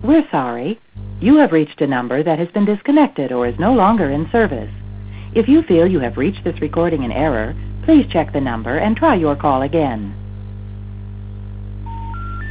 We're sorry. You have reached a number that has been disconnected or is no longer in service. If you feel you have reached this recording in error, please check the number and try your call again.